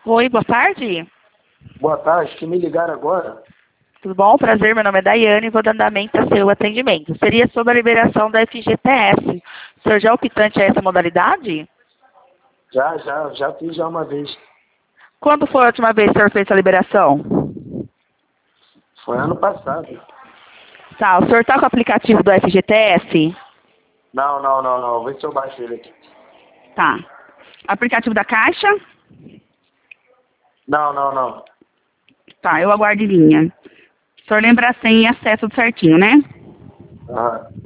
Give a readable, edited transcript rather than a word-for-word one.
Oi, boa tarde. Boa tarde, que me ligaram agora? Tudo bom? Prazer, meu nome é Daiane e vou dar andamento ao seu atendimento. Seria sobre a liberação da FGTS. O senhor já é optante a essa modalidade? Já fiz já uma vez. Quando foi a última vez que o senhor fez essa liberação? Foi ano passado. Tá, o senhor está com o aplicativo do FGTS? Não. Vê se eu baixo ele aqui. Tá. Aplicativo da Caixa? Não. Tá, eu aguardo em linha. O senhor lembra a senha e acesso certinho, né? Ah,